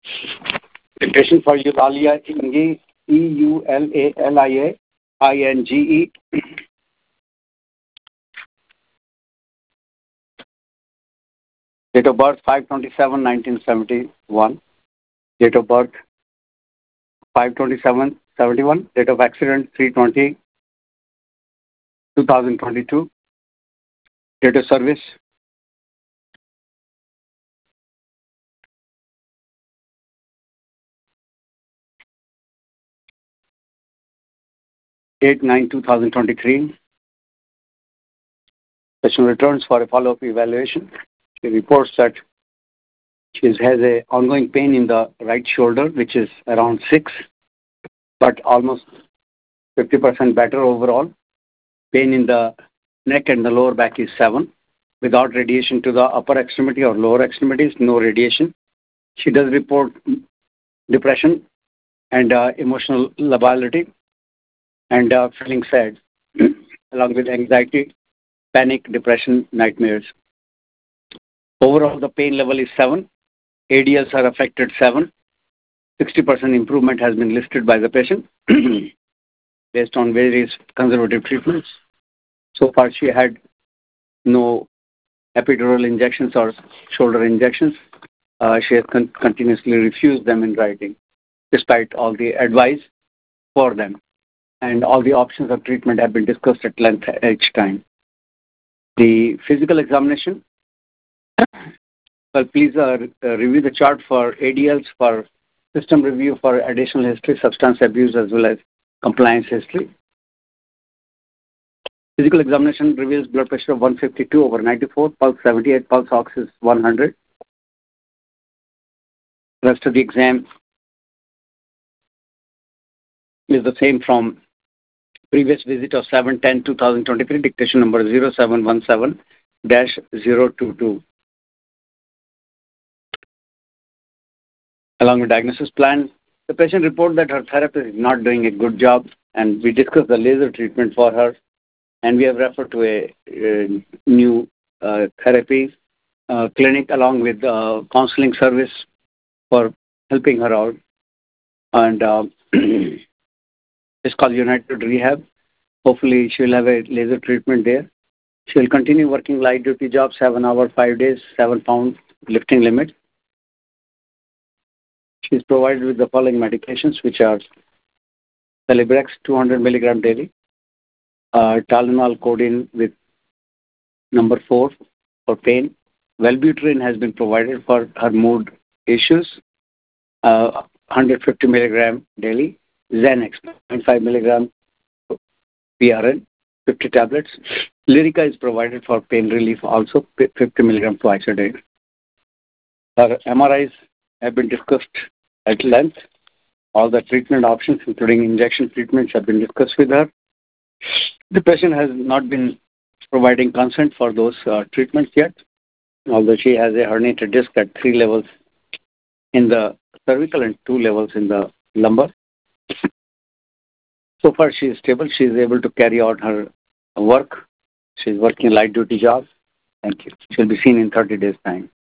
Dictation for Eulalia Inge, Eulalia Inge. Date of birth 5/27/1971. Date of birth 5/27/71. Date of accident 3/20/2022. Date of service 8/9/2023. Patient returns for a follow-up evaluation. She reports that she has a ongoing pain in the right shoulder, which is around 6, but almost 50% better overall. Pain in the neck and the lower back is 7, without radiation to the upper extremity or lower extremities, no radiation. She does report depression and emotional lability and feeling sad, along with anxiety, panic, depression, nightmares. Overall, the pain level is 7. ADLs are affected 7. 60% improvement has been listed by the patient based on various conservative treatments. So far, she had no epidural injections or shoulder injections. She has continuously refused them in writing, despite all the advice for them. And all the options of treatment have been discussed at length each time. The physical examination. Well, please review the chart for ADLs, for system review, for additional history, substance abuse, as well as compliance history. Physical examination reveals blood pressure of 152/94, pulse 78, pulse ox is 100. Rest of the exam is the same from previous visit of 7/10/2023, dictation number 0717-022. Along with diagnosis plan, the patient reported that her therapist is not doing a good job, and we discussed the laser treatment for her, and we have referred to a new therapy clinic along with counseling service for helping her out. And it's called United Rehab. Hopefully, she will have a laser treatment there. She will continue working light duty jobs, 7 hours, 5 days, 7-pound lifting limit. She is provided with the following medications, which are Celebrex 200 milligram daily, Tylenol codeine with number 4 for pain. Wellbutrin has been provided for her mood issues, 150 milligram daily. Xanax 0.5 milligram PRN, 50 tablets. Lyrica is provided for pain relief also, 50 milligram twice a day. Her MRIs have been discussed at length. All the treatment options, including injection treatments, have been discussed with her. The patient has not been providing consent for those treatments yet, although she has a herniated disc at 3 levels in the cervical and 2 levels in the lumbar. So far, she is stable. She is able to carry out her work. She is working light duty jobs. Thank you. She will be seen in 30 days' time.